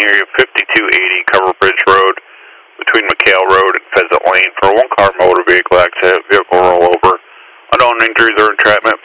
area of 5280 Cover Bridge Road between McHale Road and Pheasant Lane for a one-car motor vehicle accident, vehicle rollover. Unknown injuries or entrapment,